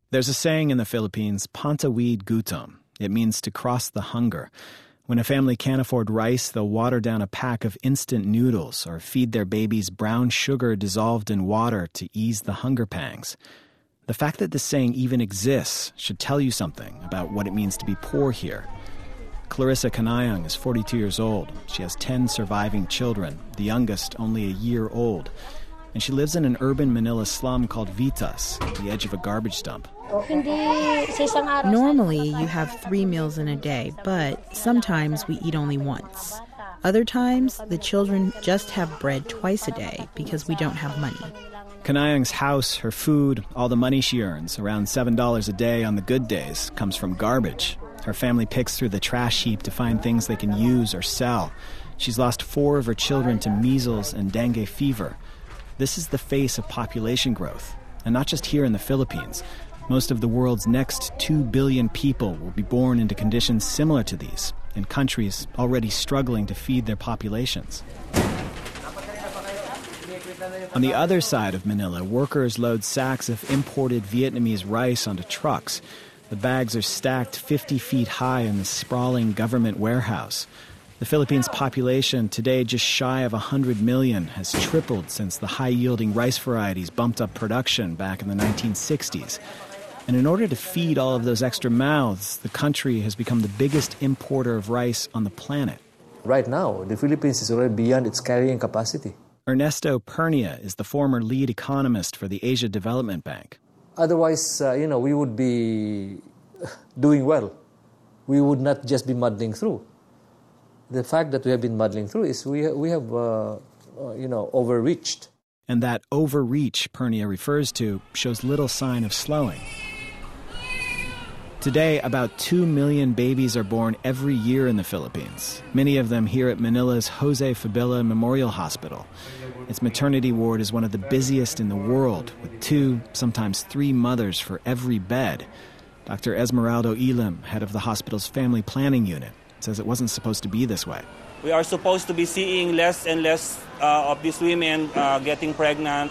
There's a saying in the Philippines, pantawid gutom. It means to cross the hunger. When a family can't afford rice, they'll water down a pack of instant noodles or feed their babies brown sugar dissolved in water to ease the hunger pangs. The fact that this saying even exists should tell you something about what it means to be poor here. Clarissa Kanayang is 42 years old. She has 10 surviving children, the youngest only a year old. And she lives in an urban Manila slum called Vitas, at the edge of a garbage dump. Normally, you have 3 meals in a day, but sometimes we eat only once. Other times, the children just have bread twice a day because we don't have money. Kanayang's house, her food, all the money she earns, around $7 a day on the good days, comes from garbage. Her family picks through the trash heap to find things they can use or sell. She's lost 4 of her children to measles and dengue fever. This is the face of population growth. And not just here in the Philippines. Most of the world's next 2 billion people will be born into conditions similar to these, in countries already struggling to feed their populations. On the other side of Manila, workers load sacks of imported Vietnamese rice onto trucks. The bags are stacked 50 feet high in this sprawling government warehouse. The Philippines' population, today just shy of 100 million, has tripled since the high-yielding rice varieties bumped up production back in the 1960s. And in order to feed all of those extra mouths, the country has become the biggest importer of rice on the planet. Right now, the Philippines is already beyond its carrying capacity. Ernesto Pernia is the former lead economist for the Asia Development Bank. Otherwise, we would be doing well. We would not just be muddling through. The fact that we have been muddling through is we have overreached. And that overreach Pernia refers to shows little sign of slowing. Today, about 2 million babies are born every year in the Philippines, many of them here at Manila's Jose Fabila Memorial Hospital. Its maternity ward is one of the busiest in the world, with 2, sometimes 3 mothers for every bed. Dr. Esmeraldo Elam, head of the hospital's family planning unit, says it wasn't supposed to be this way. We are supposed to be seeing less and less of these women getting pregnant,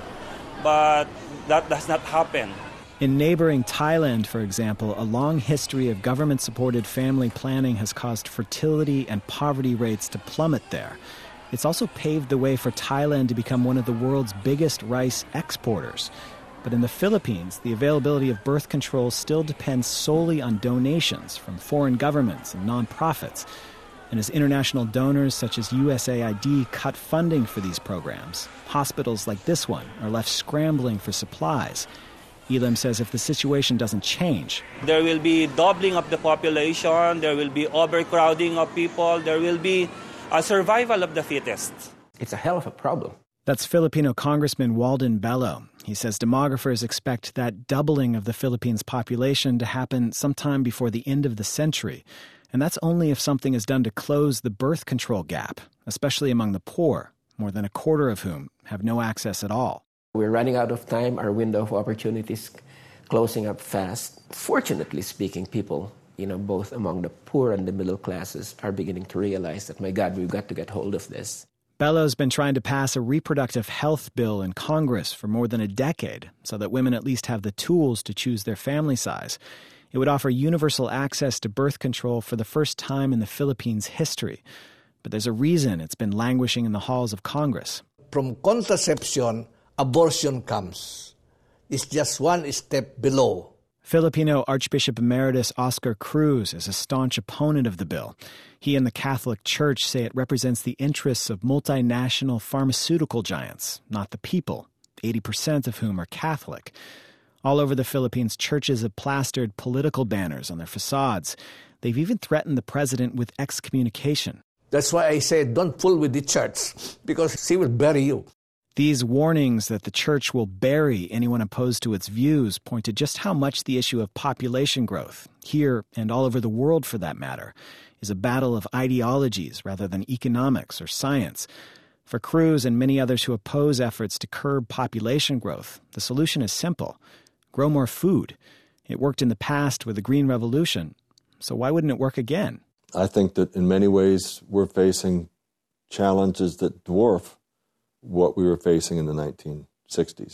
but that does not happen. In neighboring Thailand, for example, a long history of government-supported family planning has caused fertility and poverty rates to plummet there. It's also paved the way for Thailand to become one of the world's biggest rice exporters. But in the Philippines, the availability of birth control still depends solely on donations from foreign governments and nonprofits. And as international donors such as USAID cut funding for these programs, hospitals like this one are left scrambling for supplies. Elam says if the situation doesn't change, there will be doubling of the population, there will be overcrowding of people, there will be a survival of the fittest. It's a hell of a problem. That's Filipino Congressman Walden Bello. He says demographers expect that doubling of the Philippines' population to happen sometime before the end of the century. And that's only if something is done to close the birth control gap, especially among the poor, more than a quarter of whom have no access at all. We're running out of time. Our window of opportunity is closing up fast. Fortunately speaking, people, both among the poor and the middle classes are beginning to realize that, my God, we've got to get hold of this. Bello's been trying to pass a reproductive health bill in Congress for more than a decade so that women at least have the tools to choose their family size. It would offer universal access to birth control for the first time in the Philippines' history. But there's a reason it's been languishing in the halls of Congress. From contraception, abortion comes. It's just one step below. Filipino Archbishop Emeritus Oscar Cruz is a staunch opponent of the bill. He and the Catholic Church say it represents the interests of multinational pharmaceutical giants, not the people, 80% of whom are Catholic. All over the Philippines, churches have plastered political banners on their facades. They've even threatened the president with excommunication. That's why I say don't fool with the church, because she will bury you. These warnings that the church will bury anyone opposed to its views point to just how much the issue of population growth, here and all over the world for that matter, is a battle of ideologies rather than economics or science. For Cruz and many others who oppose efforts to curb population growth, the solution is simple. Grow more food. It worked in the past with the Green Revolution, so why wouldn't it work again? I think that in many ways we're facing challenges that dwarf what we were facing in the 1960s.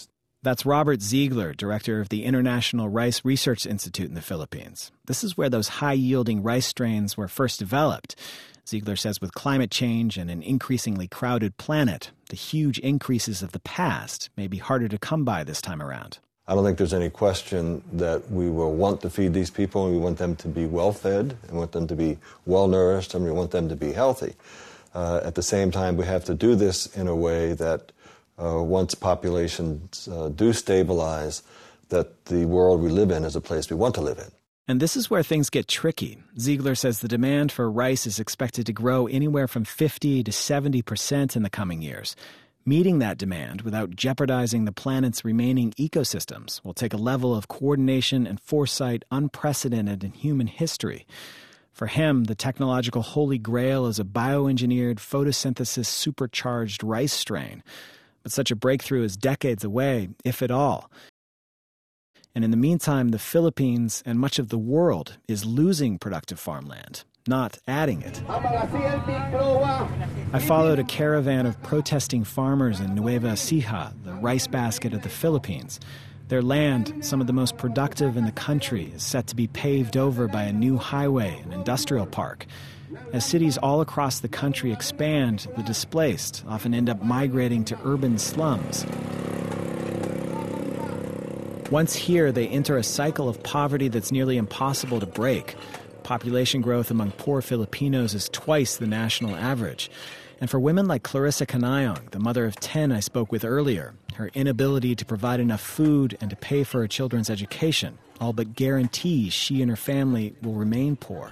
That's Robert Ziegler, director of the International Rice Research Institute in the Philippines. This is where those high-yielding rice strains were first developed. Ziegler says with climate change and an increasingly crowded planet, the huge increases of the past may be harder to come by this time around. I don't think there's any question that we will want to feed these people, and we want them to be well-fed, and want them to be well-nourished, and we want them to be healthy. At the same time, we have to do this in a way that once populations do stabilize, that the world we live in is a place we want to live in. And this is where things get tricky. Ziegler says the demand for rice is expected to grow anywhere from 50 to 70% in the coming years. Meeting that demand without jeopardizing the planet's remaining ecosystems will take a level of coordination and foresight unprecedented in human history. For him, the technological holy grail is a bioengineered photosynthesis supercharged rice strain. But such a breakthrough is decades away, if at all. And in the meantime, the Philippines and much of the world is losing productive farmland, not adding it. I followed a caravan of protesting farmers in Nueva Ecija, the rice basket of the Philippines. Their land, some of the most productive in the country, is set to be paved over by a new highway and industrial park. As cities all across the country expand, the displaced often end up migrating to urban slums. Once here, they enter a cycle of poverty that's nearly impossible to break. Population growth among poor Filipinos is twice the national average. And for women like Clarissa Canayong, the mother of 10 I spoke with earlier, her inability to provide enough food and to pay for her children's education all but guarantees she and her family will remain poor.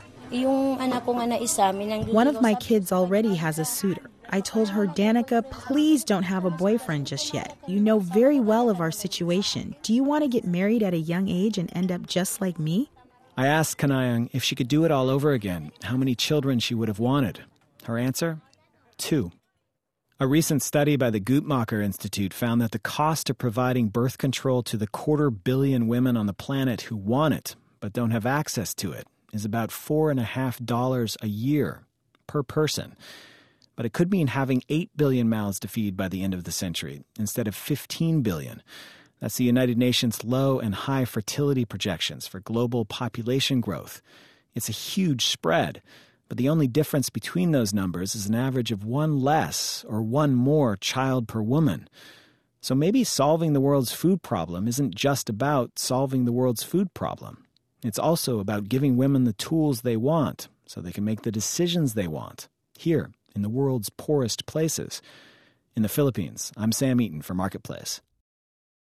One of my kids already has a suitor. I told her, Danica, please don't have a boyfriend just yet. You know very well of our situation. Do you want to get married at a young age and end up just like me? I asked Canayong if she could do it all over again, how many children she would have wanted. Her answer? 2. A recent study by the Guttmacher Institute found that the cost of providing birth control to the 250 million women on the planet who want it but don't have access to it is about $4.50 a year per person. But it could mean having 8 billion mouths to feed by the end of the century instead of 15 billion. That's the United Nations low and high fertility projections for global population growth. It's a huge spread, but the only difference between those numbers is an average of 1 less or 1 more child per woman. So maybe solving the world's food problem isn't just about solving the world's food problem. It's also about giving women the tools they want so they can make the decisions they want, here in the world's poorest places. In the Philippines, I'm Sam Eaton for Marketplace.